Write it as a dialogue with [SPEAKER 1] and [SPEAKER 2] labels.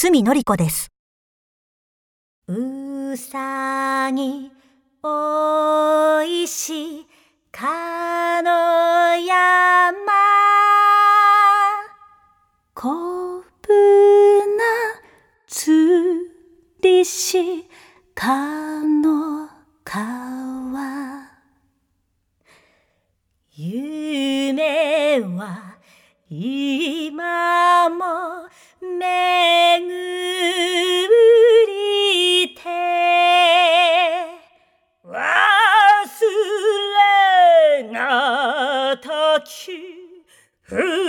[SPEAKER 1] 角のり子です。うさぎおいしかの山、こぶなつりしかの川、夢は今も巡りて忘れがたき